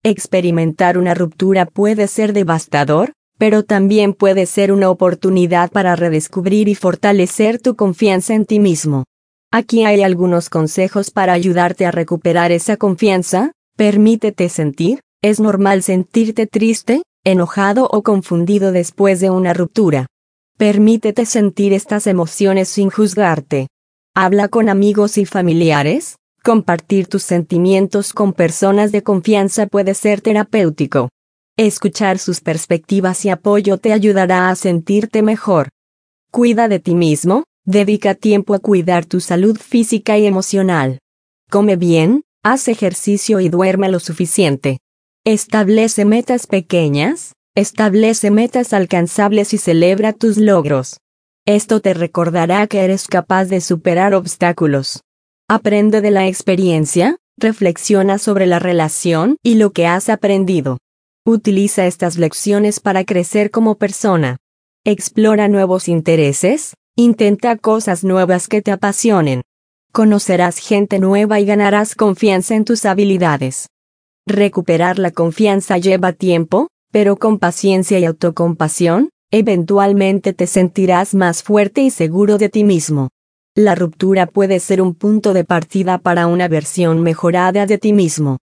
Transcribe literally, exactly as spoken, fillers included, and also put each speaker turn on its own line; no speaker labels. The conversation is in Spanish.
Experimentar una ruptura puede ser devastador, pero también puede ser una oportunidad para redescubrir y fortalecer tu confianza en ti mismo. Aquí hay algunos consejos para ayudarte a recuperar esa confianza. Permítete sentir. Es normal sentirte triste, enojado o confundido después de una ruptura. Permítete sentir estas emociones sin juzgarte. Habla con amigos y familiares. Compartir tus sentimientos con personas de confianza puede ser terapéutico. Escuchar sus perspectivas y apoyo te ayudará a sentirte mejor. Cuida de ti mismo. Dedica tiempo a cuidar tu salud física y emocional. Come bien, haz ejercicio y duerme lo suficiente. Establece metas pequeñas, establece metas alcanzables y celebra tus logros. Esto te recordará que eres capaz de superar obstáculos. Aprende de la experiencia, reflexiona sobre la relación y lo que has aprendido. Utiliza estas lecciones para crecer como persona. Explora nuevos intereses, intenta cosas nuevas que te apasionen. Conocerás gente nueva y ganarás confianza en tus habilidades. Recuperar la confianza lleva tiempo, pero con paciencia y autocompasión, eventualmente te sentirás más fuerte y seguro de ti mismo. La ruptura puede ser un punto de partida para una versión mejorada de ti mismo.